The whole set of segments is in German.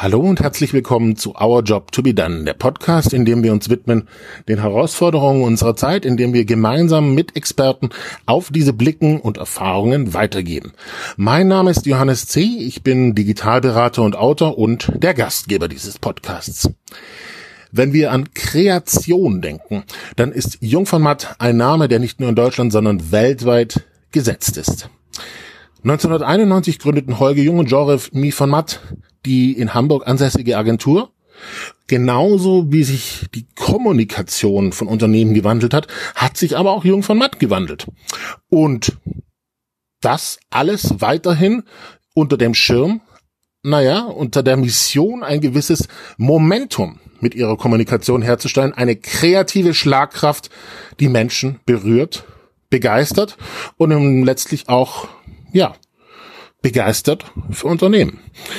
Hallo und herzlich willkommen zu Our Job to be Done, der Podcast, in dem wir uns widmen den Herausforderungen unserer Zeit, in dem wir gemeinsam mit Experten auf diese Blicken und Erfahrungen weitergeben. Mein Name ist Johannes C., ich bin Digitalberater und Autor und der Gastgeber dieses Podcasts. Wenn wir an Kreation denken, dann ist Jung von Matt ein Name, der nicht nur in Deutschland, sondern weltweit gesetzt ist. 1991 gründeten Holger Jung und Jeremy von Matt die in Hamburg ansässige Agentur. Genauso wie sich die Kommunikation von Unternehmen gewandelt hat sich aber auch Jung von Matt gewandelt. Und das alles weiterhin unter dem Schirm, unter der Mission, ein gewisses Momentum mit ihrer Kommunikation herzustellen, eine kreative Schlagkraft, die Menschen berührt, begeistert und letztlich auch, begeistert für Unternehmen.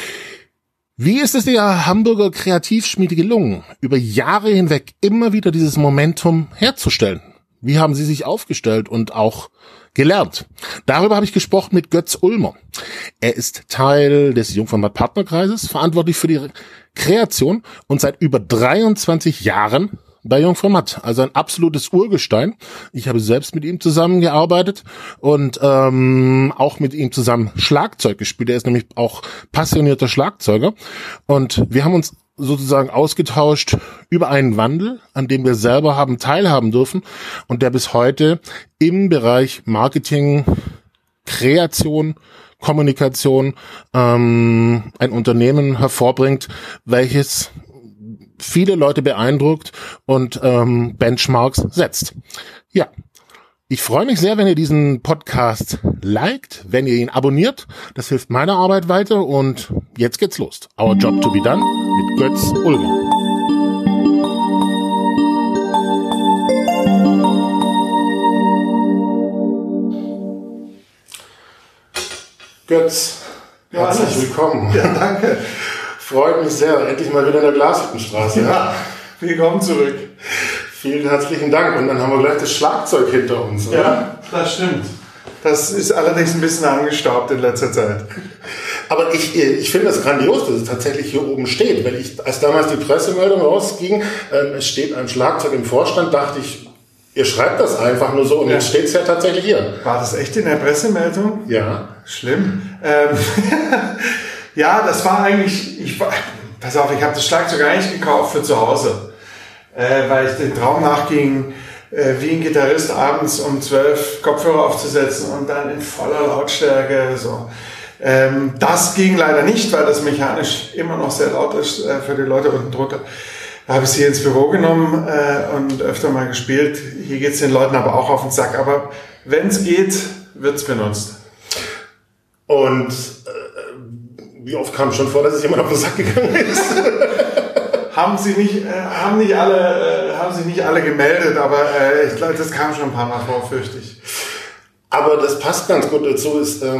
Wie ist es der Hamburger Kreativschmiede gelungen, über Jahre hinweg immer wieder dieses Momentum herzustellen? Wie haben Sie sich aufgestellt und auch gelernt? Darüber habe ich gesprochen mit Götz Ulmer. Er ist Teil des Jung von Matt Partnerkreises, verantwortlich für die Kreation und seit über 23 Jahren bei Jung von Matt, also ein absolutes Urgestein. Ich habe selbst mit ihm zusammengearbeitet und auch mit ihm zusammen Schlagzeug gespielt. Er ist nämlich auch passionierter Schlagzeuger und wir haben uns sozusagen ausgetauscht über einen Wandel, an dem wir selber haben teilhaben dürfen und der bis heute im Bereich Marketing, Kreation, Kommunikation ein Unternehmen hervorbringt, welches viele Leute beeindruckt und Benchmarks setzt. Ja, ich freue mich sehr, wenn ihr diesen Podcast liked, wenn ihr ihn abonniert. Das hilft meiner Arbeit weiter und jetzt geht's los. Our Job to be Done mit Götz Ulmer. Götz, herzlich willkommen. Ja, danke. Freut mich sehr. Endlich mal wieder in der Glashüttenstraße. Ja, willkommen zurück. Vielen herzlichen Dank. Und dann haben wir gleich das Schlagzeug hinter uns, oder? Ja, das stimmt. Das ist allerdings ein bisschen angestaubt in letzter Zeit. Aber ich finde das grandios, dass es tatsächlich hier oben steht. Weil als damals die Pressemeldung rausging, es steht ein Schlagzeug im Vorstand, dachte ich, ihr schreibt das einfach nur so und jetzt steht es ja tatsächlich hier. War das echt in der Pressemeldung? Ja. Schlimm. Ja, das war eigentlich, pass auf, ich habe das Schlagzeug eigentlich gekauft für zu Hause, weil ich den Traum nachging, wie ein Gitarrist abends um 12 Kopfhörer aufzusetzen und dann in voller Lautstärke so. Das ging leider nicht, weil das mechanisch immer noch sehr laut ist für die Leute unten drunter. Da habe ich sie ins Büro genommen und öfter mal gespielt. Hier geht's den Leuten aber auch auf den Sack, aber wenn es geht, wird's benutzt. Und wie oft kam es schon vor, dass es jemand auf den Sack gegangen ist? Haben sich nicht alle gemeldet, aber ich glaube, das kam schon ein paar Mal vor, fürchte ich. Aber das passt ganz gut dazu.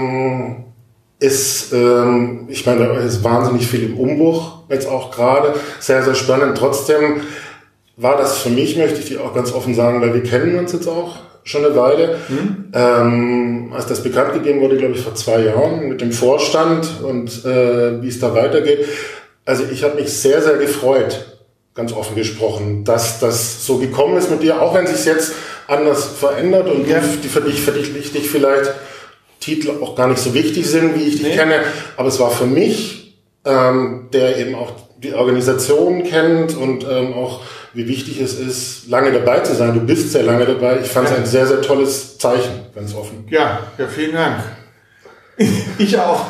Ich meine, da ist wahnsinnig viel im Umbruch, jetzt auch gerade. Sehr, sehr spannend. Trotzdem war das für mich, möchte ich dir auch ganz offen sagen, weil wir kennen uns jetzt auch schon eine Weile. Als das bekannt gegeben wurde, glaube ich, vor 2 Jahren mit dem Vorstand und wie es da weitergeht. Also ich habe mich sehr, sehr gefreut, ganz offen gesprochen, dass das so gekommen ist mit dir, auch wenn es sich jetzt anders verändert und für dich vielleicht Titel auch gar nicht so wichtig sind, wie ich dich kenne. Aber es war für mich, der eben auch die Organisation kennt und auch wie wichtig es ist, lange dabei zu sein. Du bist sehr lange dabei. Ich fand es ein sehr, sehr tolles Zeichen, ganz offen. Ja, vielen Dank. Ich auch.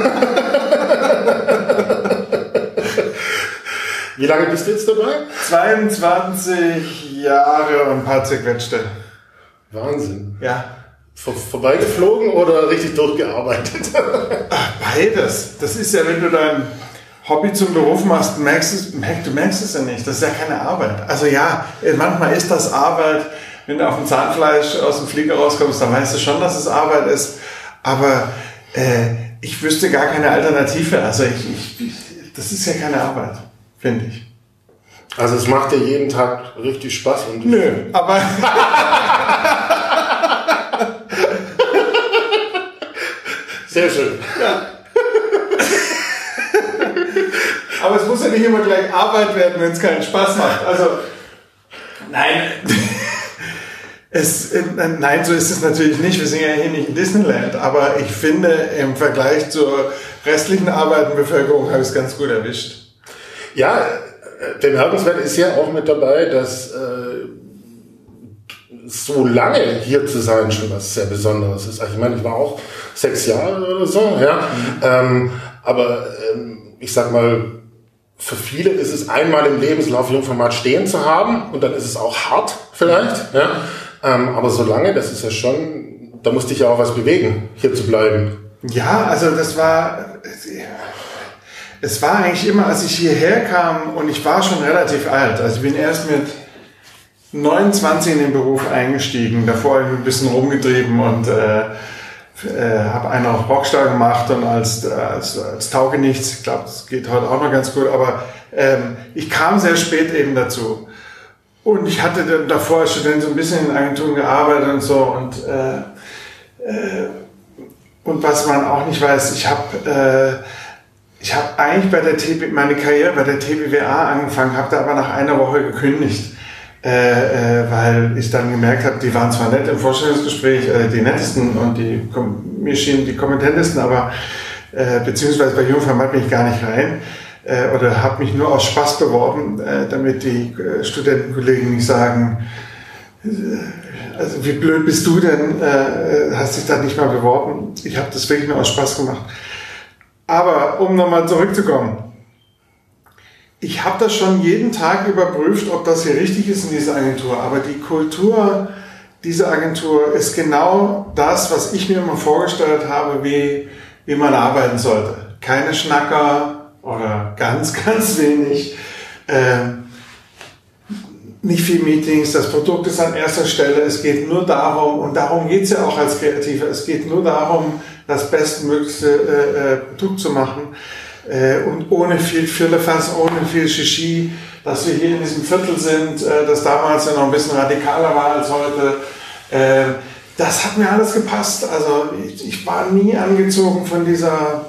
Wie lange bist du jetzt dabei? 22 Jahre und ein paar zerquetschte. Wahnsinn. Ja. Vorbeigeflogen oder richtig durchgearbeitet? Beides. Das ist ja, wenn du dein Hobby zum Beruf machst, du merkst es ja nicht. Das ist ja keine Arbeit. Also ja, manchmal ist das Arbeit. Wenn du auf dem Zahnfleisch aus dem Flieger rauskommst, dann weißt du schon, dass es Arbeit ist. Aber ich wüsste gar keine Alternative. Also das ist ja keine Arbeit, finde ich. Also es macht dir jeden Tag richtig Spaß. Und nö, aber... Sehr schön. Ja. Aber es muss ja nicht immer gleich Arbeit werden, wenn es keinen Spaß macht. Also, nein. Nein, so ist es natürlich nicht. Wir sind ja hier nicht in Disneyland. Aber ich finde, im Vergleich zur restlichen Arbeitenbevölkerung habe ich es ganz gut erwischt. Ja, bemerkenswert ist ja auch mit dabei, dass so lange hier zu sein schon was sehr Besonderes ist. Also ich meine, ich war auch 6 Jahre oder so, ja. Aber ich sag mal, für viele ist es einmal im Lebenslauf Jungformat stehen zu haben und dann ist es auch hart vielleicht, ja. Aber so lange, das ist ja schon, da musste ich ja auch was bewegen, hier zu bleiben. Ja, also es war eigentlich immer, als ich hierher kam, und ich war schon relativ alt, also ich bin erst mit 29 in den Beruf eingestiegen, davor habe ich ein bisschen rumgetrieben und habe einen auf Rockstar gemacht und als Taugenichts, ich glaube, das geht heute auch noch ganz gut, aber ich kam sehr spät eben dazu. Und ich hatte dann davor als Student so ein bisschen in Agenturen gearbeitet und so und was man auch nicht weiß, ich habe eigentlich meine Karriere bei der TBWA angefangen, habe da aber nach einer Woche gekündigt, weil ich dann gemerkt habe, die waren zwar nett im Vorstellungsgespräch, die nettesten und mir schienen die kompetentesten, aber beziehungsweise bei Jungformat bin ich gar nicht rein. Oder habe mich nur aus Spaß beworben, damit die Studentenkollegen nicht sagen, also wie blöd bist du denn, hast dich da nicht mal beworben. Ich habe das wirklich nur aus Spaß gemacht. Aber um nochmal zurückzukommen, ich habe das schon jeden Tag überprüft, ob das hier richtig ist in dieser Agentur. Aber die Kultur dieser Agentur ist genau das, was ich mir immer vorgestellt habe, wie man arbeiten sollte. Keine Schnacker, oder ganz, ganz wenig, nicht viel Meetings, das Produkt ist an erster Stelle, es geht nur darum, und darum geht es ja auch als Kreativer, es geht nur darum, das bestmöglichste Produkt zu machen und ohne viel Firlefanz, ohne viel Shishi, dass wir hier in diesem Viertel sind, das damals ja noch ein bisschen radikaler war als heute, das hat mir alles gepasst, also ich war nie angezogen von dieser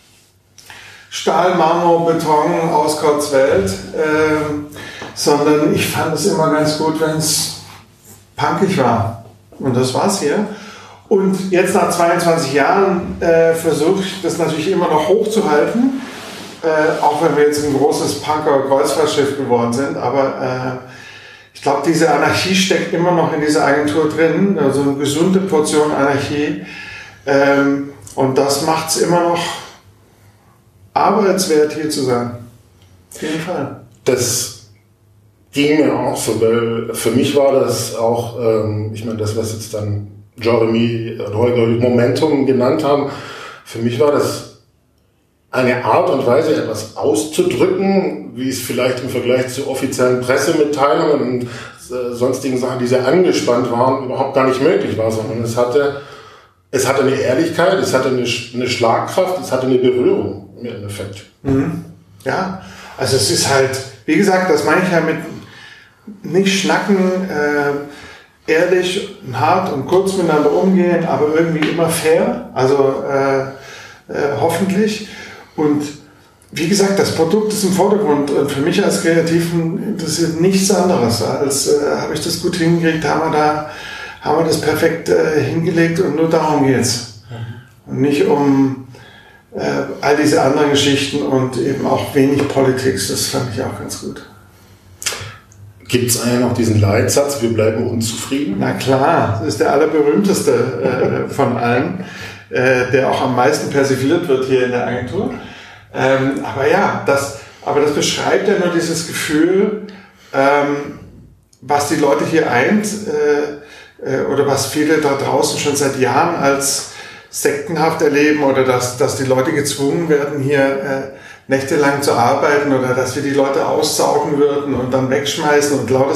Stahl, Marmor, Beton aus Kotzwelt, sondern ich fand es immer ganz gut, wenn es punkig war. Und das war's hier. Und jetzt nach 22 Jahren versuche ich das natürlich immer noch hochzuhalten, auch wenn wir jetzt ein großes Punker-Kreuzfahrtschiff geworden sind. Aber ich glaube, diese Anarchie steckt immer noch in dieser Agentur drin, also eine gesunde Portion Anarchie. Und das macht es immer noch arbeitswert, hier zu sein. Auf jeden Fall. Das ging mir auch so, weil für mich war das auch, ich meine, das, was jetzt dann Jeremy und Holger Momentum genannt haben, für mich war das eine Art und Weise, etwas auszudrücken, wie es vielleicht im Vergleich zu offiziellen Pressemitteilungen und sonstigen Sachen, die sehr angespannt waren, überhaupt gar nicht möglich war, sondern es hatte eine Ehrlichkeit, es hatte eine Schlagkraft, es hatte eine Berührung im Endeffekt. Mhm. Ja, also es ist halt, wie gesagt, das meine ich ja mit nicht schnacken, ehrlich und hart und kurz miteinander umgehen, aber irgendwie immer fair, also hoffentlich. Und wie gesagt, das Produkt ist im Vordergrund und für mich als Kreativen interessiert nichts anderes, als habe ich das gut hingekriegt, haben wir das perfekt hingelegt und nur darum geht's. Und nicht um all diese anderen Geschichten und eben auch wenig Politik, das fand ich auch ganz gut. Gibt es eigentlich noch diesen Leitsatz, wir bleiben unzufrieden? Na klar, das ist der allerberühmteste von allen, der auch am meisten persifliert wird hier in der Agentur. Aber ja, das beschreibt ja nur dieses Gefühl, was die Leute hier eint, oder was viele da draußen schon seit Jahren als sektenhaft erleben, oder dass die Leute gezwungen werden, hier nächtelang zu arbeiten, oder dass wir die Leute aussaugen würden und dann wegschmeißen und lauter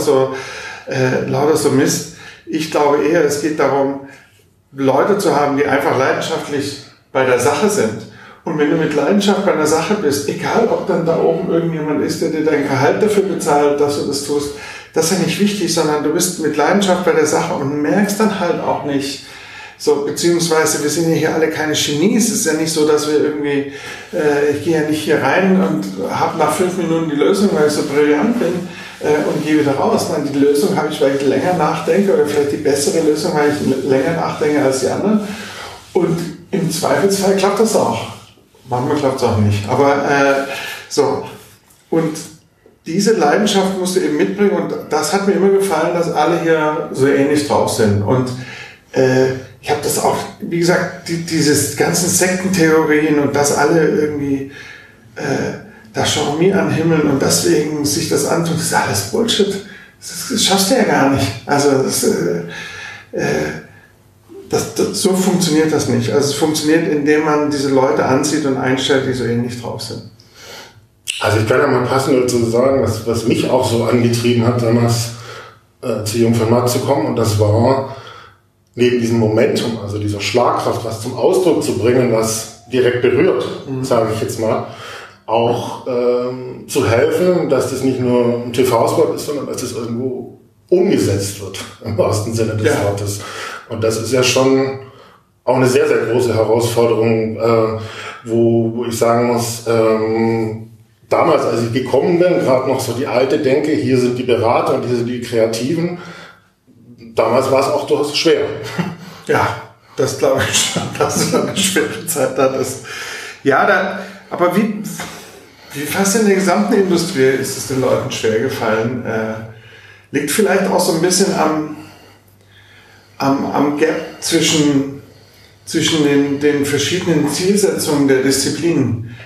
so Mist. Ich glaube eher, es geht darum, Leute zu haben, die einfach leidenschaftlich bei der Sache sind. Und wenn du mit Leidenschaft bei einer Sache bist, egal ob dann da oben irgendjemand ist, der dir dein Gehalt dafür bezahlt, dass du das tust, das ist ja nicht wichtig, sondern du bist mit Leidenschaft bei der Sache und merkst dann halt auch nicht, So, beziehungsweise wir sind ja hier alle keine Genies. Es ist ja nicht so, dass wir irgendwie, ich gehe ja nicht hier rein und habe nach 5 Minuten die Lösung, weil ich so brillant bin und gehe wieder raus. Nein, die Lösung habe ich, weil ich länger nachdenke oder vielleicht die bessere Lösung, weil ich länger nachdenke als die anderen. Und im Zweifelsfall klappt das auch. Manchmal klappt es auch nicht. Aber so. Und diese Leidenschaft musst du eben mitbringen und das hat mir immer gefallen, dass alle hier so ähnlich drauf sind. Und ich habe das auch, wie gesagt, diese ganzen Sektentheorien und dass alle irgendwie da Chaumy anhimmeln und deswegen sich das antun, das ist alles Bullshit. Das schaffst du ja gar nicht. Also so funktioniert das nicht. Also es funktioniert, indem man diese Leute anzieht und einstellt, die so ähnlich drauf sind. Also ich kann ja mal passend dazu sagen, was mich auch so angetrieben hat, damals zu Jungformat zu kommen, und das war neben diesem Momentum, also dieser Schlagkraft, was zum Ausdruck zu bringen, was direkt berührt, sage ich jetzt mal, auch zu helfen, dass das nicht nur ein TV-Spot ist, sondern dass das irgendwo umgesetzt wird, im wahrsten Sinne des Wortes. Und das ist ja schon auch eine sehr, sehr große Herausforderung, wo ich sagen muss, damals, als ich gekommen bin, gerade noch so die alte Denke, hier sind die Berater und hier sind die Kreativen. Damals war es auch durchaus schwer. Ja, das glaube ich schon, dass es eine schwere Zeit hattest. Ja, aber wie fast in der gesamten Industrie ist es den Leuten schwer gefallen. Liegt vielleicht auch so ein bisschen am Gap zwischen den verschiedenen Zielsetzungen der Disziplinen.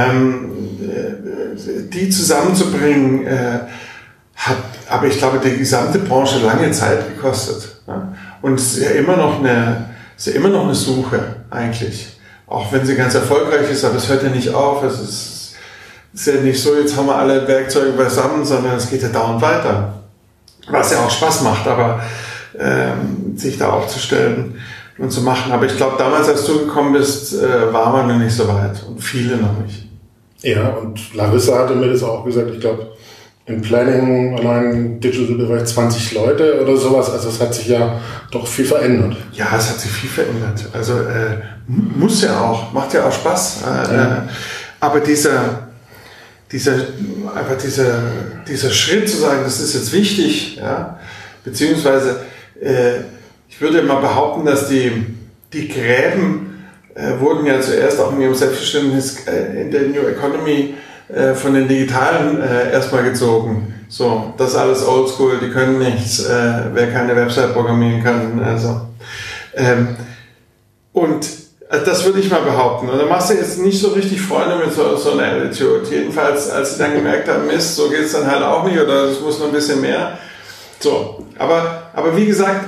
Die zusammenzubringen, hat aber, ich glaube, die gesamte Branche lange Zeit gekostet. Ja? Und es ist ja immer noch eine Suche eigentlich. Auch wenn sie ganz erfolgreich ist, aber es hört ja nicht auf. Es ist ja nicht so, jetzt haben wir alle Werkzeuge beisammen, sondern es geht ja dauernd weiter. Was ja auch Spaß macht, aber sich da aufzustellen und zu machen. Aber ich glaube, damals, als du gekommen bist, war man noch nicht so weit und viele noch nicht. Ja, und Larissa hatte mir das auch gesagt, ich glaube, im Planning, allein im Digital-Bereich 20 Leute oder sowas, also es hat sich ja doch viel verändert. Ja, es hat sich viel verändert. Also muss ja auch, macht ja auch Spaß. Aber dieser Schritt zu sagen, das ist jetzt wichtig, ja, beziehungsweise ich würde mal behaupten, dass die Gräben wurden ja zuerst auch in ihrem Selbstverständnis in der New Economy von den Digitalen erstmal gezogen. So, das ist alles oldschool, die können nichts, wer keine Website programmieren kann. Also. Und das würde ich mal behaupten. Und da machst du jetzt nicht so richtig Freunde mit so einer Attitude. Jedenfalls, als sie dann gemerkt haben, Mist, so geht's dann halt auch nicht oder es muss noch ein bisschen mehr. So, aber wie gesagt,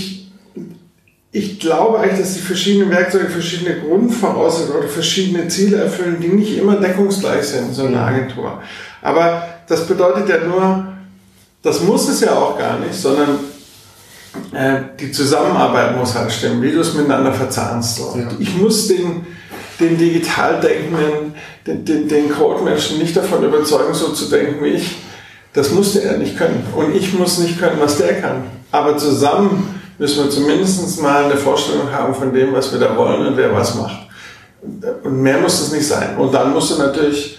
ich glaube eigentlich, dass die verschiedenen Werkzeuge verschiedene Grundvoraussetzungen oder verschiedene Ziele erfüllen, die nicht immer deckungsgleich sind, so eine Agentur. Aber das bedeutet ja nur, das muss es ja auch gar nicht, sondern die Zusammenarbeit muss halt stimmen, wie du es miteinander verzahnst. So. Ja. Ich muss den digital Denkenden, den Code-Menschen nicht davon überzeugen, so zu denken wie ich. Das musste er nicht können. Und ich muss nicht können, was der kann. Aber zusammen müssen wir zumindest mal eine Vorstellung haben von dem, was wir da wollen und wer was macht. Und mehr muss es nicht sein. Und dann musst du natürlich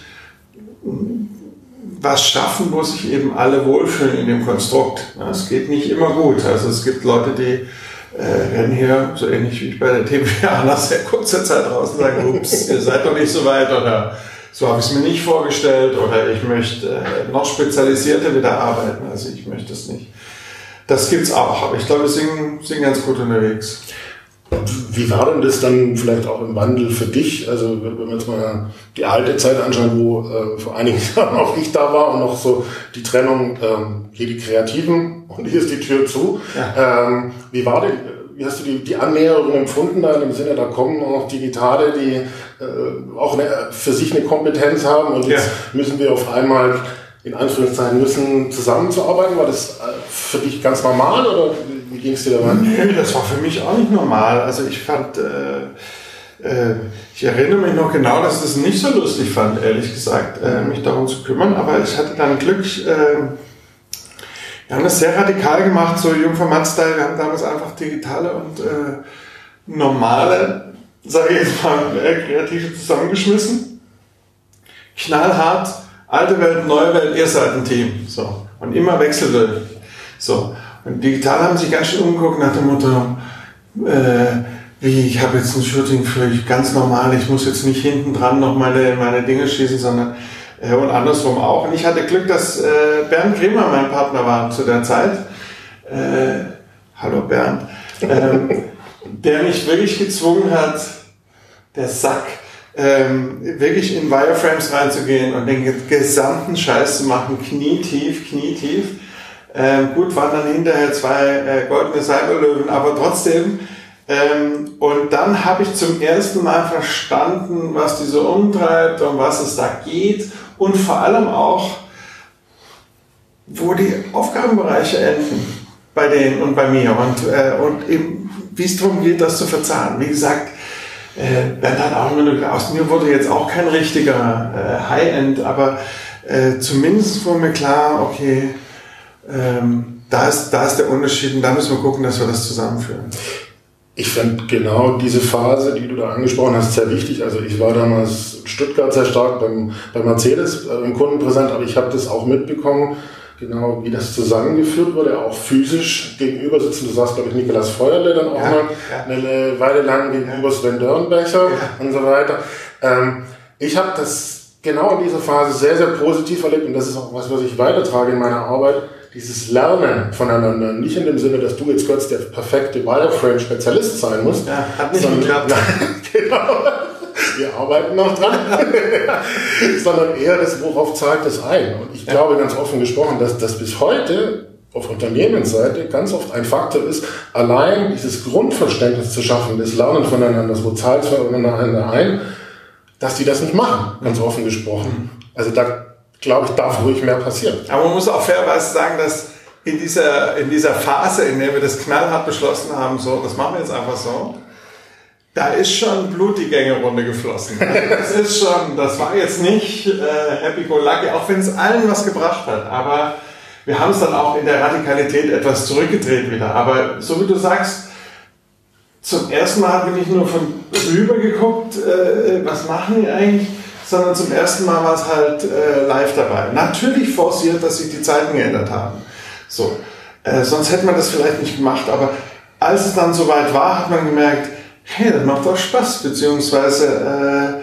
was schaffen, wo sich eben alle wohlfühlen in dem Konstrukt. Es geht nicht immer gut. Also es gibt Leute, die rennen hier, so ähnlich wie ich bei der TVA, nach sehr kurzer Zeit raus und sagen, ups, ihr seid doch nicht so weit oder so habe ich es mir nicht vorgestellt oder ich möchte noch spezialisierter wieder arbeiten. Also ich möchte es nicht. Das gibt's auch, aber ich glaube, wir sind ganz gut unterwegs. Wie war denn das dann vielleicht auch im Wandel für dich? Also wenn wir uns mal die alte Zeit anschauen, wo vor einigen Jahren auch ich da war und noch so die Trennung, hier die Kreativen und hier ist die Tür zu. Ja. Wie hast du die Annäherung empfunden da im Sinne, da kommen auch noch Digitale, die auch für sich eine Kompetenz haben und jetzt müssen wir auf einmal in Anführungszeichen zusammenzuarbeiten? War das für dich ganz normal oder wie ging es dir dabei? Nee, das war für mich auch nicht normal. Also ich fand, ich erinnere mich noch genau, dass ich das nicht so lustig fand, ehrlich gesagt, mich darum zu kümmern. Aber ich hatte dann Glück, wir haben das sehr radikal gemacht, so Jungformat-Style. Wir haben damals einfach digitale und normale, sage ich jetzt mal, Kreative zusammengeschmissen. Knallhart, alte Welt, neue Welt, ihr seid ein Team. So. Und immer wechselwirkend. So. Und digital haben sich ganz schön umgeguckt nach dem Motto, ich habe jetzt ein Shooting für ganz normal, ich muss jetzt nicht hinten dran noch meine Dinge schießen, sondern und andersrum auch. Und ich hatte Glück, dass Bernd Grimmer mein Partner war zu der Zeit. Hallo Bernd. Der mich wirklich gezwungen hat, der Sack, wirklich in Wireframes reinzugehen und den gesamten Scheiß zu machen, knietief. Gut, waren dann hinterher 2 goldene Cyberlöwen, aber trotzdem. Und dann habe ich zum ersten Mal verstanden, was die so umtreibt und was es da geht und vor allem auch, wo die Aufgabenbereiche enden bei denen und bei mir und eben, wie es darum geht, das zu verzahnen. Wie gesagt, Bernd hat auch immer aus mir wurde jetzt auch kein richtiger High-End, aber zumindest wurde mir klar, okay, da ist der Unterschied und da müssen wir gucken, dass wir das zusammenführen. Ich finde genau diese Phase, die du da angesprochen hast, sehr wichtig. Also ich war damals in Stuttgart sehr stark bei Mercedes im Kunden präsent, aber ich habe das auch mitbekommen, genau wie das zusammengeführt wurde, auch physisch gegenüber sitzen. Du sagst, glaube ich, Nikolaus Feuerle dann auch mal eine Weile lang gegenüber Sven Dörnbecher und so weiter. Ich habe das genau in dieser Phase sehr, sehr positiv erlebt und das ist auch was ich weitertrage in meiner Arbeit. Dieses Lernen voneinander, nicht in dem Sinne, dass du jetzt kurz der perfekte Wireframe-Spezialist sein musst. Ja, hat nicht geklappt. Genau, wir arbeiten noch dran. Sondern eher das, worauf zahlt es ein. Und ich glaube ganz offen gesprochen, dass das bis heute auf Unternehmensseite ganz oft ein Faktor ist, allein dieses Grundverständnis zu schaffen, das Lernen voneinander, wo zahlt es voneinander ein, dass die das nicht machen, ganz offen gesprochen. Also da glaube ich, darf ruhig mehr passieren. Aber man muss auch fairerweise sagen, dass in dieser Phase, in der wir das knallhart beschlossen haben, so, das machen wir jetzt einfach so, da ist schon Blut die Gängerunde geflossen. Das war jetzt nicht happy go lucky, auch wenn es allen was gebracht hat. Aber wir haben es dann auch in der Radikalität etwas zurückgedreht wieder. Aber so wie du sagst, zum ersten Mal haben wir nicht nur von rüber geguckt, was machen die eigentlich, sondern zum ersten Mal war es halt live dabei. Natürlich forciert, dass sich die Zeiten geändert haben. So, sonst hätte man das vielleicht nicht gemacht, aber als es dann soweit war, hat man gemerkt, hey, das macht doch Spaß, beziehungsweise,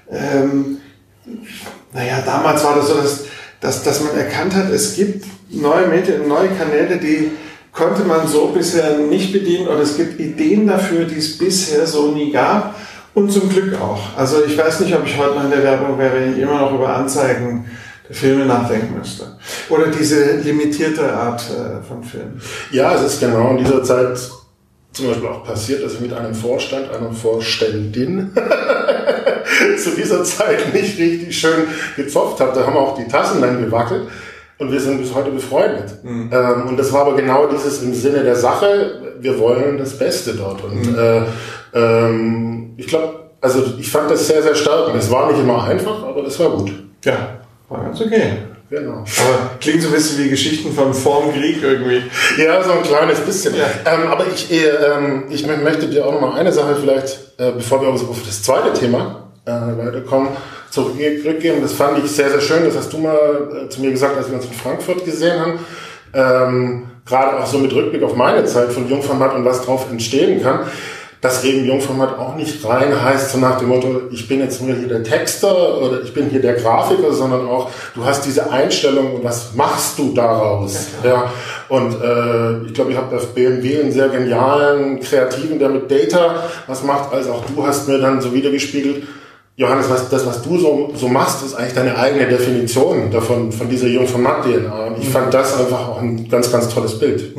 damals war das so, dass man erkannt hat, es gibt neue Medien, neue Kanäle, die konnte man so bisher nicht bedienen oder es gibt Ideen dafür, die es bisher so nie gab. Und zum Glück auch. Also ich weiß nicht, ob ich heute noch in der Werbung wäre, wenn ich immer noch über Anzeigen der Filme nachdenken müsste. Oder diese limitierte Art von Filmen. Ja, es ist genau in dieser Zeit zum Beispiel auch passiert, dass ich mit einem Vorstand, einer Vorständin zu dieser Zeit nicht richtig schön gezopft habe. Da haben auch die Tassen dann gewackelt. Und wir sind bis heute befreundet. Und das war aber genau dieses im Sinne der Sache, wir wollen das Beste dort. Und ich glaube, also ich fand das sehr, sehr stark. Es war nicht immer einfach, aber es war gut. Ja, war ganz okay. Genau. Aber klingt so ein bisschen wie Geschichten von vorm Krieg irgendwie. Ja, so ein kleines bisschen. Ja. Aber ich möchte dir auch noch mal eine Sache vielleicht, bevor wir auf das zweite Thema weiterkommen, zurückgeben. Das fand ich sehr, sehr schön. Das hast du mal zu mir gesagt, als wir uns in Frankfurt gesehen haben. Gerade auch so mit Rückblick auf meine Zeit von Jungformat und was drauf entstehen kann. Dass eben Jungformat auch nicht rein heißt, so nach dem Motto, ich bin jetzt nur hier der Texter oder ich bin hier der Grafiker, sondern auch, du hast diese Einstellung und was machst du daraus? Ja. Und ich glaube, ich habe bei BMW einen sehr genialen Kreativen, der mit Data was macht, als auch du hast mir dann so wiedergespiegelt, Johannes, was du so machst, ist eigentlich deine eigene Definition davon, von dieser Jungformat-DNA. Und ich fand das einfach auch ein ganz, ganz tolles Bild.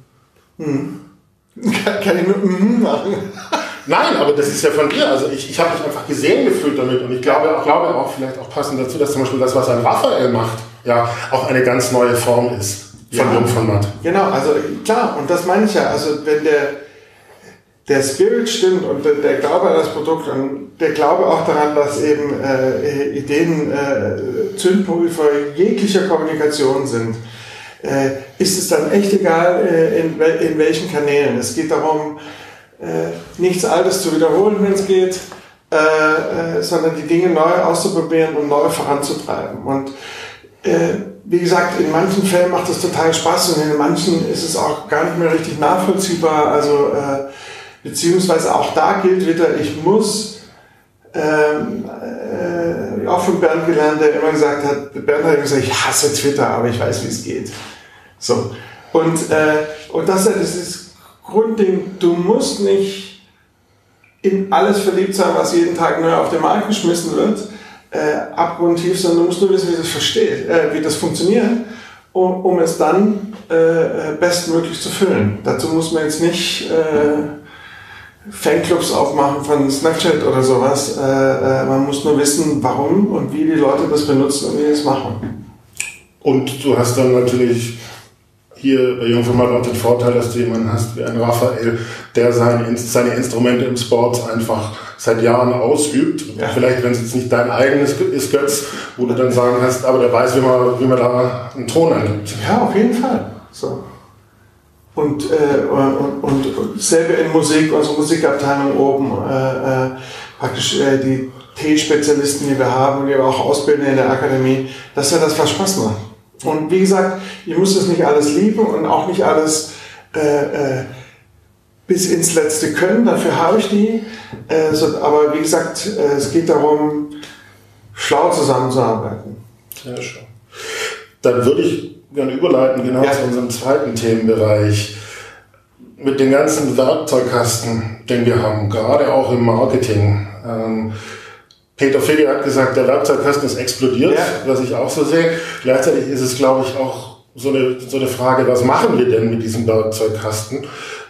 Kann ich nur machen? Nein, aber das ist ja von dir. Also ich habe mich einfach gesehen gefühlt damit und ich glaube auch vielleicht auch passend dazu, dass zum Beispiel das, was ein Raphael macht, ja auch eine ganz neue Form ist von Jungformat. Genau, also klar, und das meine ich ja. Also wenn der Spirit stimmt und der Glaube an das Produkt und der Glaube auch daran, dass eben Ideen Zündpulver jeglicher Kommunikation sind, ist es dann echt egal, in welchen Kanälen. Es geht darum, nichts Altes zu wiederholen, wenn es geht, sondern die Dinge neu auszuprobieren und neu voranzutreiben. Und wie gesagt, in manchen Fällen macht es total Spaß und in manchen ist es auch gar nicht mehr richtig nachvollziehbar. Also beziehungsweise auch da gilt wieder, ich muss auch von Bernd gelernt, der immer gesagt hat, Bernd hat gesagt, ich hasse Twitter, aber ich weiß, wie es geht. So. Und das ist dieses Grundding, du musst nicht in alles verliebt sein, was jeden Tag neu auf den Markt geschmissen wird, abgrundtief, sondern du musst nur wissen, wie das funktioniert, um es dann bestmöglich zu füllen. Dazu muss man jetzt nicht Fanclubs aufmachen von Snapchat oder sowas. Man muss nur wissen, warum und wie die Leute das benutzen und wie die es machen. Und du hast dann natürlich hier bei Jungfirma auch den Vorteil, dass du jemanden hast wie ein Raphael, der seine Instrumente im Sport einfach seit Jahren ausübt. Ja. Vielleicht, wenn es jetzt nicht dein eigenes ist, Götz, wo du dann sagen hast, aber der weiß, wie man da einen Ton angibt. Ja, auf jeden Fall. So. Und selber in Musik, unsere Musikabteilung oben, praktisch die T-Spezialisten, die wir haben, die wir auch ausbilden in der Akademie, das ist ja das, was Spaß macht. Und wie gesagt, ihr müsst es nicht alles lieben und auch nicht alles bis ins Letzte können, dafür habe ich die. Aber wie gesagt, es geht darum, schlau zusammenzuarbeiten. Sehr schön. Dann würde ich gerne überleiten, genau zu unserem zweiten Themenbereich. Mit dem ganzen Werkzeugkasten, den wir haben, gerade auch im Marketing. Peter Figge hat gesagt, der Werkzeugkasten ist explodiert, was ich auch so sehe. Gleichzeitig ist es, glaube ich, auch so eine Frage, was machen wir denn mit diesem Werkzeugkasten?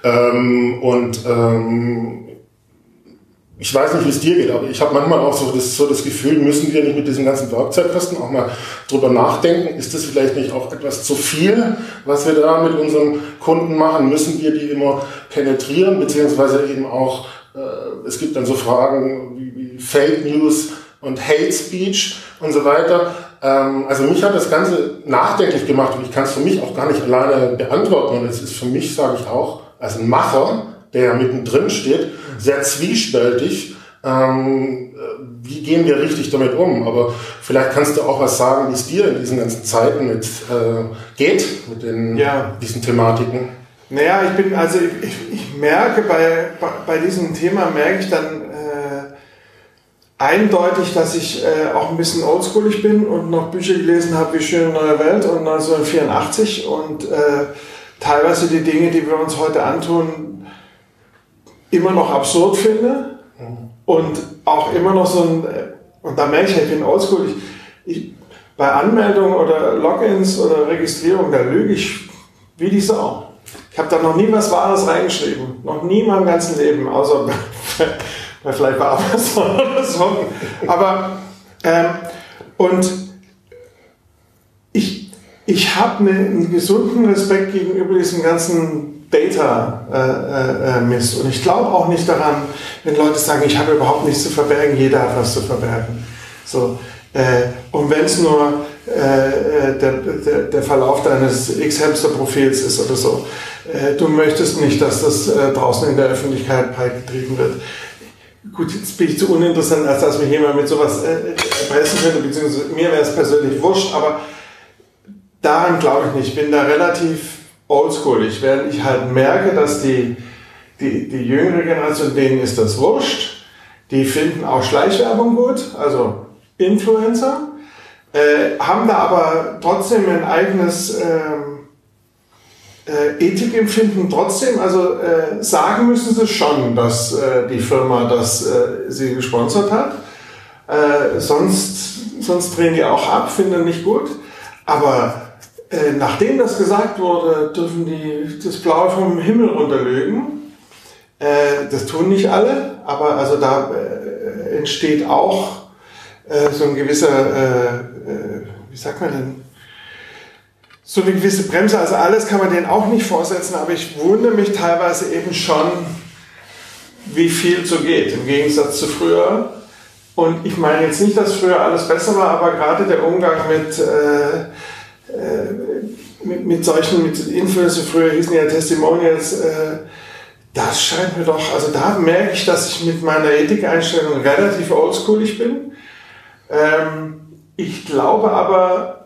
Ich weiß nicht, wie es dir geht, aber ich habe manchmal auch so das Gefühl, müssen wir nicht mit diesem ganzen Werkzeugkasten auch mal drüber nachdenken? Ist das vielleicht nicht auch etwas zu viel, was wir da mit unseren Kunden machen? Müssen wir die immer penetrieren, beziehungsweise eben auch, es gibt dann so Fragen wie Fake News und Hate Speech und so weiter. Also mich hat das Ganze nachdenklich gemacht und ich kann es für mich auch gar nicht alleine beantworten. Und es ist für mich, sage ich auch, als ein Macher, der ja mittendrin steht, sehr zwiespältig. Wie gehen wir richtig damit um? Aber vielleicht kannst du auch was sagen, wie es dir in diesen ganzen Zeiten geht, mit diesen Thematiken. Naja, ich merke bei diesem Thema, merke ich dann eindeutig, dass ich auch ein bisschen oldschoolig bin und noch Bücher gelesen habe wie Schöne neue Welt und 1984 und teilweise die Dinge, die wir uns heute antun, immer noch absurd finde und auch immer noch und da merke ich bin oldschool, bei Anmeldungen oder Logins oder Registrierung, da lüge ich wie die Sau. Ich habe da noch nie was Wahres reingeschrieben, noch nie in meinem ganzen Leben, außer vielleicht bei Amazon oder so. Aber und ich habe einen gesunden Respekt gegenüber diesem ganzen Data-Mist. Und ich glaube auch nicht daran, wenn Leute sagen, ich habe überhaupt nichts zu verbergen, jeder hat was zu verbergen. So, und wenn es nur der Verlauf deines X-Hamster-Profils ist oder so, du möchtest nicht, dass das draußen in der Öffentlichkeit breitgetrieben wird. Gut, jetzt bin ich zu uninteressant, als dass mich jemand mit sowas erpressen könnte, beziehungsweise mir wäre es persönlich wurscht, aber daran glaube ich nicht. Ich bin da relativ oldschoolig, während ich halt merke, dass die jüngere Generation, denen ist das wurscht, die finden auch Schleichwerbung gut, also Influencer, haben da aber trotzdem ein eigenes Ethikempfinden trotzdem, also sagen müssen sie schon, dass die Firma das sie gesponsert hat, sonst drehen die auch ab, finden nicht gut, aber nachdem das gesagt wurde, dürfen die das Blaue vom Himmel runterlügen. Das tun nicht alle, aber also da entsteht auch so ein gewisser, wie sagt man denn, so eine gewisse Bremse. Also alles kann man denen auch nicht vorsetzen, aber ich wundere mich teilweise eben schon, wie viel so geht, im Gegensatz zu früher. Und ich meine jetzt nicht, dass früher alles besser war, aber gerade der Umgang mit solchen Influencer, früher hießen ja Testimonials, Das scheint mir doch, also da merke ich, dass ich mit meiner Ethikeinstellung relativ oldschoolig bin. Ich glaube aber,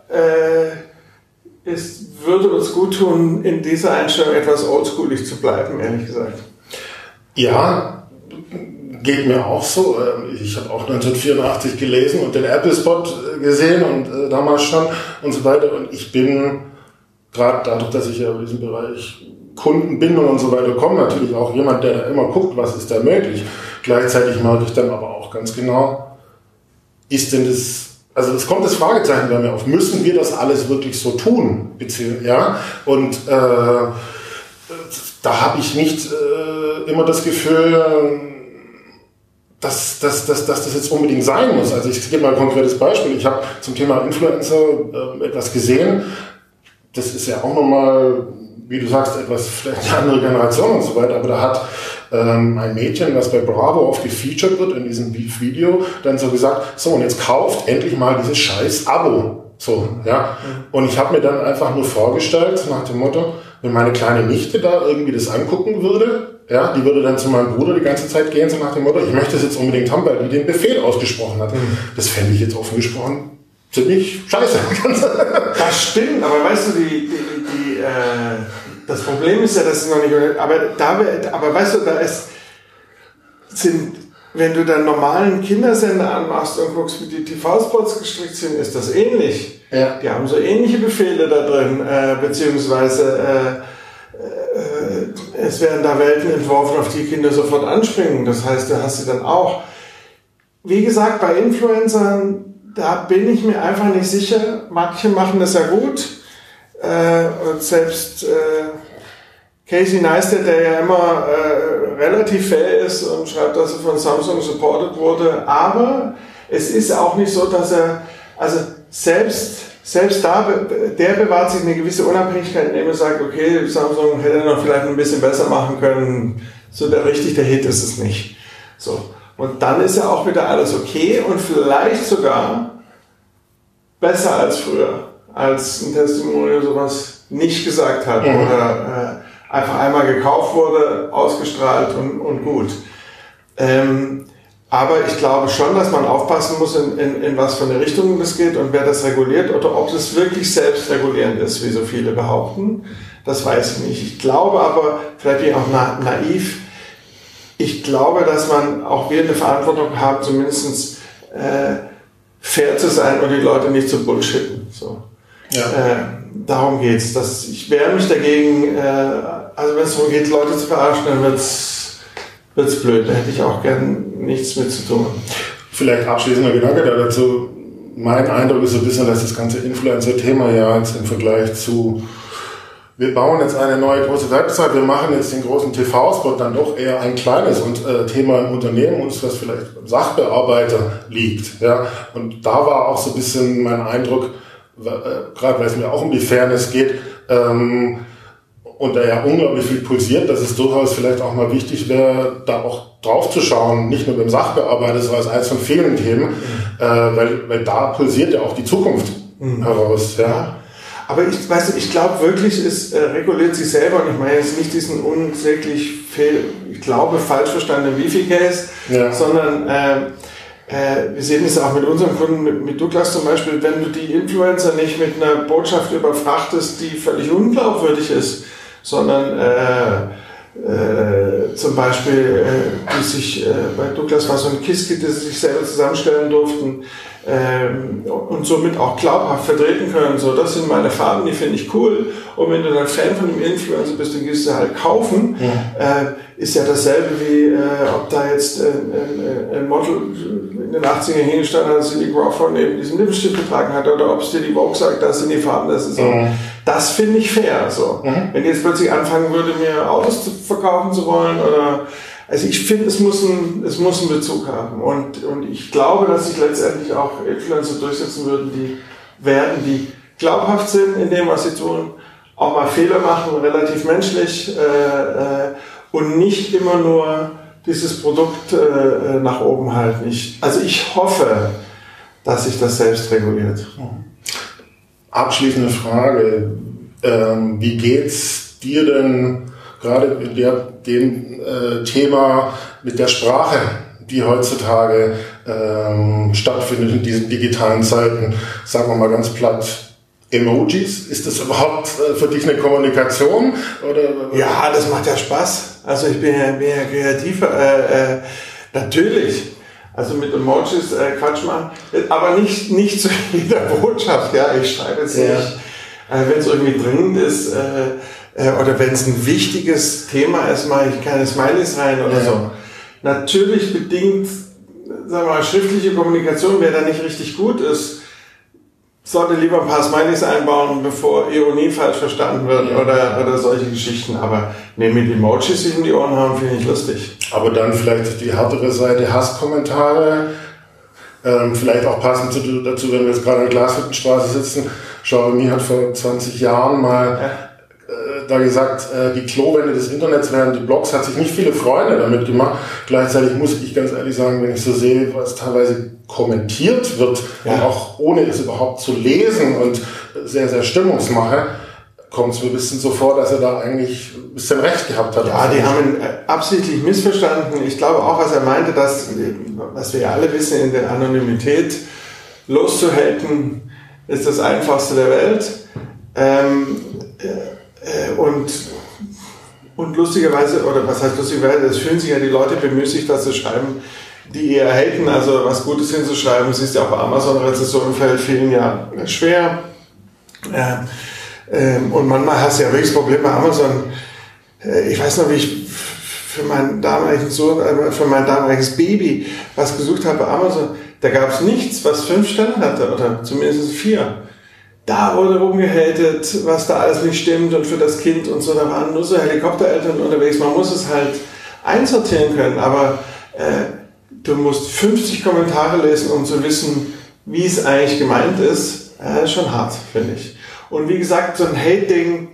es würde uns gut tun, in dieser Einstellung etwas oldschoolig zu bleiben, ehrlich gesagt. Ja, geht mir auch so. Ich habe auch 1984 gelesen und den Apple-Spot gesehen und damals schon und so weiter. Und ich bin, gerade dadurch, dass ich ja in diesem Bereich Kundenbindung und so weiter komme, natürlich auch jemand, der da immer guckt, was ist da möglich. Gleichzeitig merke ich dann aber auch ganz genau, ist denn das, also es kommt das Fragezeichen bei mir auf, müssen wir das alles wirklich so tun? Ja? Und da habe ich nicht immer das Gefühl, dass das jetzt unbedingt sein muss. Also ich gebe mal ein konkretes Beispiel. Ich habe zum Thema Influencer etwas gesehen. Das ist ja auch nochmal, wie du sagst, etwas vielleicht eine andere Generation und so weiter. Aber da hat ein Mädchen, das bei Bravo oft gefeatured wird in diesem Video, dann so gesagt, so und jetzt kauft endlich mal dieses scheiß Abo. So, ja. Und ich habe mir dann einfach nur vorgestellt, nach dem Motto, wenn meine kleine Nichte da irgendwie das angucken würde, ja, die würde dann zu meinem Bruder die ganze Zeit gehen, so nach dem Motto, ich möchte das jetzt unbedingt haben, weil die den Befehl ausgesprochen hat. Das fände ich jetzt offen gesprochen ziemlich scheiße. Das stimmt, aber weißt du, das Problem ist ja, dass es noch nicht, aber weißt du, wenn du dann normalen Kindersender anmachst und guckst, wie die TV-Spots gestrickt sind, ist das ähnlich. Ja. Die haben so ähnliche Befehle da drin, beziehungsweise es werden da Welten entworfen, auf die Kinder sofort anspringen. Das heißt, du hast sie dann auch. Wie gesagt, bei Influencern, da bin ich mir einfach nicht sicher. Manche machen das ja gut. Und selbst Casey Neistat, der ja immer relativ fair ist und schreibt, dass er von Samsung supported wurde. Aber es ist auch nicht so, dass er, also selbst da, der bewahrt sich eine gewisse Unabhängigkeit, indem er sagt, okay, Samsung hätte noch vielleicht ein bisschen besser machen können. So der Hit ist es nicht. So. Und dann ist ja auch wieder alles okay und vielleicht sogar besser als früher, als ein Testimonial sowas nicht gesagt hat oder einfach einmal gekauft wurde, ausgestrahlt und gut. Aber ich glaube schon, dass man aufpassen muss, in was für eine Richtung das geht und wer das reguliert oder ob das wirklich selbstregulierend ist, wie so viele behaupten. Das weiß ich nicht. Ich glaube aber, vielleicht bin ich auch naiv, ich glaube, dass auch wir eine Verantwortung haben, zumindest fair zu sein und die Leute nicht zu bullshitten. So. Ja. Darum geht's. Ich wehre mich dagegen, also wenn es darum geht, Leute zu verarschen, dann wird's blöd. Da hätte ich auch gern nichts mit zu tun. Vielleicht abschließender Gedanke dazu. Mein Eindruck ist so ein bisschen, dass das ganze Influencer-Thema ja jetzt im Vergleich zu wir bauen jetzt eine neue große Website, wir machen jetzt den großen TV-Spot, dann doch eher ein kleines Thema im Unternehmen und das vielleicht beim Sachbearbeiter liegt. Ja. Und da war auch so ein bisschen mein Eindruck, gerade weil es mir auch um die Fairness geht, und da ja unglaublich viel pulsiert, dass es durchaus vielleicht auch mal wichtig wäre, da auch drauf zu schauen, nicht nur beim Sachbearbeiter, sondern als eines von vielen Themen, weil da pulsiert ja auch die Zukunft heraus. Ja. Aber ich glaube wirklich, es reguliert sich selber und ich meine jetzt nicht diesen unsäglich falsch verstandenen Wifi-Case, sondern wir sehen es auch mit unseren Kunden, mit Douglas zum Beispiel, wenn du die Influencer nicht mit einer Botschaft überfrachtest, die völlig unglaubwürdig ist, sondern zum Beispiel, bei Douglas war so ein KISS-Kit, das sie sich selber zusammenstellen durften und somit auch glaubhaft vertreten können. So, das sind meine Farben, die finde ich cool. Und wenn du dann Fan von dem Influencer bist, dann gehst du halt kaufen. Ist ja dasselbe wie, ob da jetzt ein Model in den 80ern hingestanden hat, Cindy Crawford neben diesem Lippenstift getragen hat, oder ob es dir die Vogue sagt, das sind die Farben, das ist so. Das finde ich fair. So. Wenn die jetzt plötzlich anfangen würde, mir Autos verkaufen zu wollen, also ich finde, es muss einen Bezug haben. Und ich glaube, dass sich letztendlich auch Influencer durchsetzen werden, die glaubhaft sind in dem, was sie tun, auch mal Fehler machen, relativ menschlich, und nicht immer nur dieses Produkt nach oben halten. Also ich hoffe, dass sich das selbst reguliert. Abschließende Frage. Wie geht's dir denn gerade in dem Thema mit der Sprache, die heutzutage stattfindet in diesen digitalen Zeiten, sagen wir mal ganz platt, Emojis, ist das überhaupt für dich eine Kommunikation? Oder? Ja, das macht ja Spaß. Also ich bin ja kreativ, natürlich. Also mit Emojis Quatsch machen, aber nicht zu jeder Botschaft. Ja, ich schreibe jetzt nicht, wenn es irgendwie dringend ist oder wenn es ein wichtiges Thema ist, mache ich keine Smileys rein oder so. Natürlich bedingt, sagen wir mal, schriftliche Kommunikation, wer da nicht richtig gut ist, sollte lieber ein paar Smileys einbauen, bevor Ironie falsch verstanden wird oder solche Geschichten. Aber mit Emojis sich um die Ohren haben, finde ich lustig. Aber dann vielleicht die härtere Seite, Hasskommentare, vielleicht auch passend dazu, wenn wir jetzt gerade in der Glashüttenstraße sitzen. Xiaomi hat vor 20 Jahren mal da gesagt, die Klowände des Internets wären die Blogs, hat sich nicht viele Freunde damit gemacht. Gleichzeitig muss ich ganz ehrlich sagen, wenn ich so sehe, was teilweise kommentiert wird, und auch ohne es überhaupt zu lesen und sehr, sehr Stimmungsmache, kommt es mir ein bisschen so vor, dass er da eigentlich ein bisschen recht gehabt hat. Ja, die haben ihn absichtlich missverstanden. Ich glaube auch, was er meinte, dass, was wir ja alle wissen, in der Anonymität loszuhaten, ist das Einfachste der Welt. Und lustigerweise, oder was heißt lustigerweise, es fühlen sich ja die Leute bemüßigt, das zu schreiben, die eher haten, also was Gutes hinzuschreiben. Es ist ja auch bei Amazon-Rezensionen fällt vielen ja schwer. Und manchmal hast du ja wirklich das Problem bei Amazon. Ich weiß noch, wie ich für meinen damaligen Sohn, für mein damaliges Baby was gesucht habe bei Amazon. Da gab es nichts, was 5 Sterne hatte, oder zumindest 4. Da wurde rumgehatet, was da alles nicht stimmt und für das Kind und so. Da waren nur so Helikoptereltern unterwegs. Man muss es halt einsortieren können, aber du musst 50 Kommentare lesen, um zu wissen, wie es eigentlich gemeint ist. Ist schon hart, finde ich. Und wie gesagt, so ein Hate-Ding,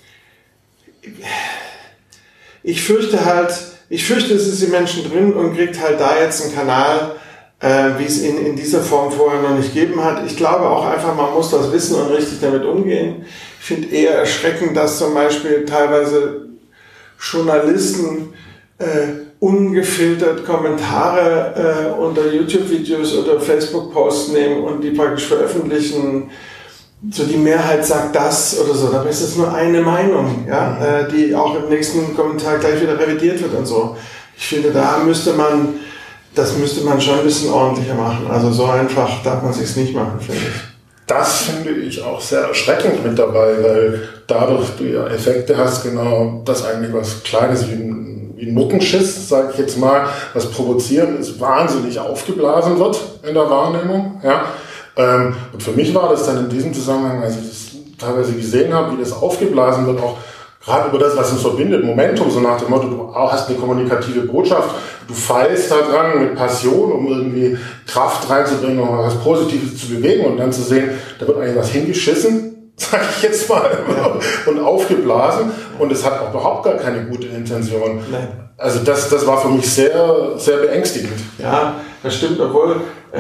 ich fürchte, es ist in Menschen drin und kriegt halt da jetzt einen Kanal, wie es ihn in dieser Form vorher noch nicht gegeben hat. Ich glaube auch einfach, man muss das wissen und richtig damit umgehen. Ich finde eher erschreckend, dass zum Beispiel teilweise Journalisten ungefiltert Kommentare unter YouTube-Videos oder Facebook-Posts nehmen und die praktisch veröffentlichen. So die Mehrheit sagt das oder so. Dabei ist es nur eine Meinung, ja, die auch im nächsten Kommentar gleich wieder revidiert wird und so. Ich finde, das müsste man schon ein bisschen ordentlicher machen. Also so einfach darf man es sich nicht machen, finde ich. Das finde ich auch sehr erschreckend mit dabei, weil dadurch du ja Effekte hast, genau das eigentlich was Kleines wie ein Muckenschiss, sage ich jetzt mal, was provozieren ist, wahnsinnig aufgeblasen wird in der Wahrnehmung. Ja. Und für mich war das dann in diesem Zusammenhang, als ich das teilweise gesehen habe, wie das aufgeblasen wird, auch gerade über das, was uns verbindet, Momentum, so nach dem Motto, du hast eine kommunikative Botschaft, du feilst da dran mit Passion, um irgendwie Kraft reinzubringen, um was Positives zu bewegen und dann zu sehen, da wird eigentlich was hingeschissen, sage ich jetzt mal, und aufgeblasen und es hat auch überhaupt gar keine gute Intention. Nein. Also das war für mich sehr, sehr beängstigend. Ja, das stimmt, obwohl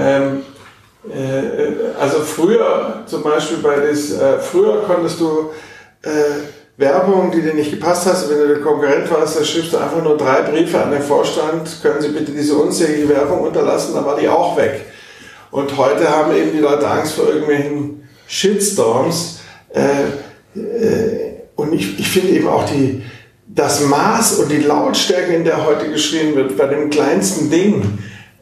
also früher zum Beispiel früher konntest du Werbung, die dir nicht gepasst hast, wenn du der Konkurrent warst, da schriebst du einfach nur 3 Briefe an den Vorstand, können Sie bitte diese unsägliche Werbung unterlassen, dann war die auch weg. Und heute haben eben die Leute Angst vor irgendwelchen Shitstorms. Und ich finde eben auch das Maß und die Lautstärke, in der heute geschrien wird, bei dem kleinsten Ding,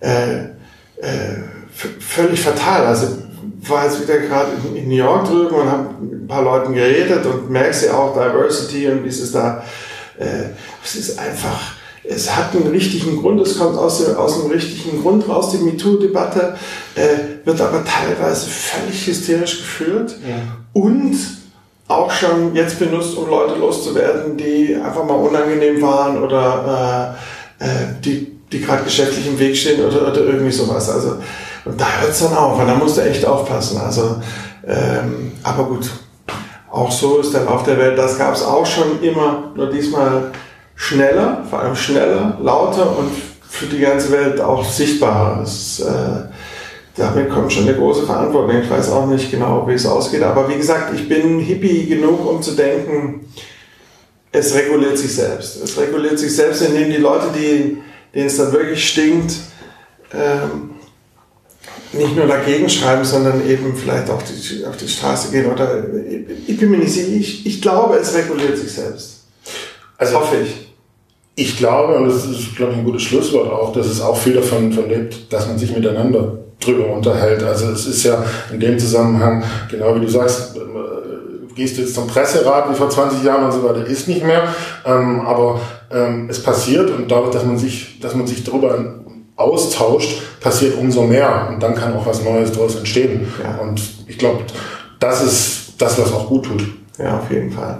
völlig fatal. Also war jetzt wieder gerade in New York drüben und habe mit ein paar Leuten geredet und merkst ja auch Diversity und wie es ist da. Es ist einfach, es hat einen richtigen Grund, es kommt aus einem richtigen Grund raus, die MeToo-Debatte, wird aber teilweise völlig hysterisch geführt und auch schon jetzt benutzt, um Leute loszuwerden, die einfach mal unangenehm waren oder die gerade geschäftlich im Weg stehen oder irgendwie sowas. Also, und da hört es dann auf, und da musst du echt aufpassen. Also, aber gut, auch so ist der Lauf der Welt. Das gab es auch schon immer, nur diesmal schneller, vor allem schneller, lauter und für die ganze Welt auch sichtbarer. Damit kommt schon eine große Verantwortung. Ich weiß auch nicht genau, wie es ausgeht. Aber wie gesagt, ich bin Hippie genug, um zu denken, es reguliert sich selbst. Es reguliert sich selbst, indem die Leute, denen es dann wirklich stinkt, nicht nur dagegen schreiben, sondern eben vielleicht auch auf die Straße gehen. Oder ich bin mir nicht sicher, ich glaube, es reguliert sich selbst. Also hoffe ich. Ich glaube, und das ist, glaube ich, ein gutes Schlusswort auch, dass es auch viel davon lebt, dass man sich miteinander drüber unterhält. Also es ist ja in dem Zusammenhang, genau wie du sagst, gehst du jetzt zum Presserat wie vor 20 Jahren und so weiter, ist nicht mehr. Aber es passiert, und dadurch, dass man sich darüber austauscht, passiert umso mehr. Und dann kann auch was Neues daraus entstehen. Ja. Und ich glaube, das ist das, was auch gut tut. Ja, auf jeden Fall.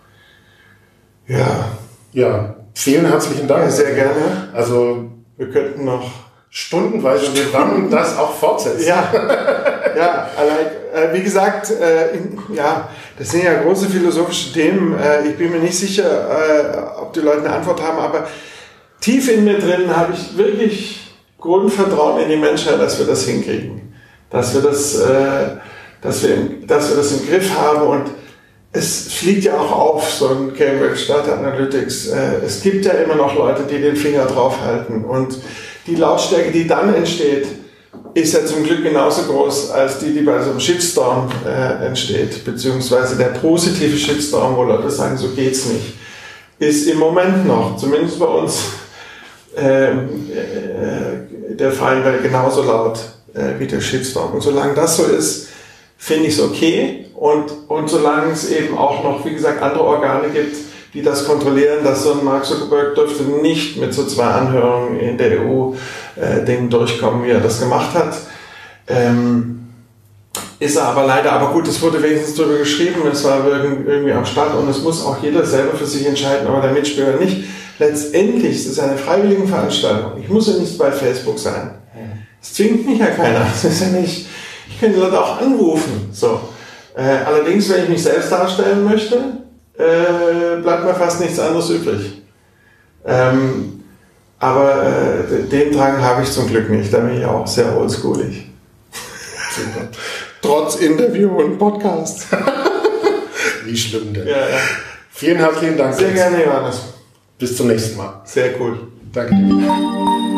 Ja. Ja, vielen herzlichen Dank. Ja, sehr gerne. Also wir könnten noch stundenweise mit Rahmen das auch fortsetzen. Ja, ja, wie gesagt, das sind ja große philosophische Themen. Ich bin mir nicht sicher, ob die Leute eine Antwort haben, aber tief in mir drin habe ich wirklich Grundvertrauen in die Menschheit, dass wir das hinkriegen, dass wir das im Griff haben. Und es fliegt ja auch auf, so ein Cambridge Data Analytics. Es gibt ja immer noch Leute, die den Finger draufhalten, und die Lautstärke, die dann entsteht, ist ja zum Glück genauso groß als die bei so einem Shitstorm entsteht, beziehungsweise der positive Shitstorm, wo Leute sagen, so geht's nicht, ist im Moment noch, zumindest bei uns, der Fall wäre genauso laut wie der Shitstorm. Und solange das so ist, finde ich es okay. Und solange es eben auch noch, wie gesagt, andere Organe gibt, die das kontrollieren, dass so ein Mark Zuckerberg dürfte nicht mit so 2 Anhörungen in der EU Dingen durchkommen, wie er das gemacht hat. Ist er aber leider, aber gut, es wurde wenigstens darüber geschrieben, es war irgendwie am Start, und es muss auch jeder selber für sich entscheiden, aber der Mitspieler nicht. Letztendlich ist es eine freiwillige Veranstaltung. Ich muss ja nicht bei Facebook sein. Es zwingt mich ja keiner. Das ist ja nicht, ich kann die Leute auch anrufen. So. Allerdings, wenn ich mich selbst darstellen möchte, bleibt mir fast nichts anderes übrig. Aber den Drang habe ich zum Glück nicht. Da bin ich auch sehr oldschoolig. Super. Trotz Interview und Podcast. Wie schlimm denn? Ja. Vielen herzlichen Dank. Sehr gerne, Johannes. Bis zum nächsten Mal. Sehr cool. Danke dir.